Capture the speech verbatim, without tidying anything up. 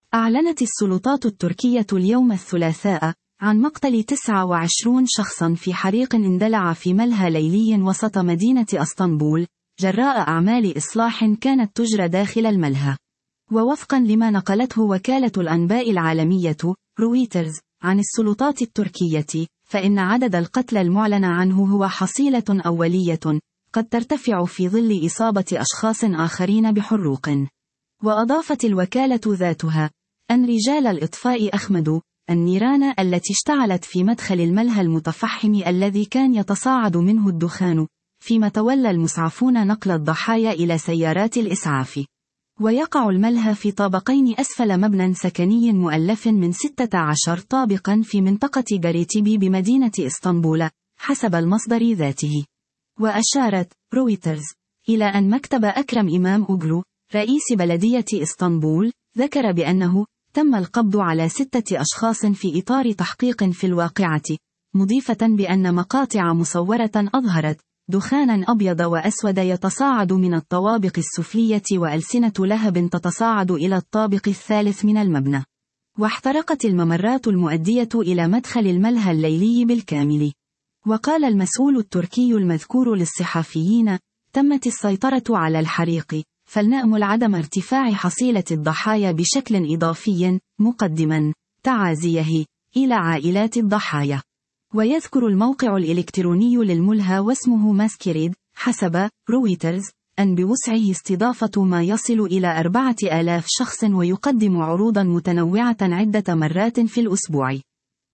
أعلنت السلطات التركية اليوم الثلاثاء عن مقتل تسعة وعشرين شخصا في حريق اندلع في ملهى ليلي وسط مدينة أسطنبول، جراء أعمال إصلاح كانت تجرى داخل الملهى. ووفقا لما نقلته وكالة الأنباء العالمية رويترز عن السلطات التركية، فإن عدد القتلى المعلن عنه هو حصيلة أولية قد ترتفع في ظل إصابة أشخاص آخرين بحروق. وأضافت الوكالة ذاتها أن رجال الإطفاء أخمدوا النيران التي اشتعلت في مدخل الملهى المتفحم الذي كان يتصاعد منه الدخان، فيما تولى المسعفون نقل الضحايا إلى سيارات الإسعاف. ويقع الملهى في طابقين أسفل مبنى سكني مؤلف من ستة عشر طابقا في منطقة جاريتيبي بمدينة إسطنبول، حسب المصدر ذاته. وأشارت رويترز إلى أن مكتب أكرم إمام أوغلو رئيس بلدية إسطنبول ذكر بأنه تم القبض على ستة أشخاص في إطار تحقيق في الواقعة، مضيفة بأن مقاطع مصورة أظهرت دخانا أبيض وأسود يتصاعد من الطوابق السفلية وألسنة لهب تتصاعد إلى الطابق الثالث من المبنى. واحترقت الممرات المؤدية إلى مدخل الملهى الليلي بالكامل. وقال المسؤول التركي المذكور للصحفيين: تمت السيطرة على الحريق، فلنأمل عدم ارتفاع حصيلة الضحايا بشكل إضافي، مقدما تعازيه إلى عائلات الضحايا. ويذكر الموقع الإلكتروني للملهى واسمه ماسكريد حسب رويترز أن بوسعه استضافة ما يصل إلى أربعة آلاف شخص، ويقدم عروضا متنوعة عدة مرات في الأسبوع.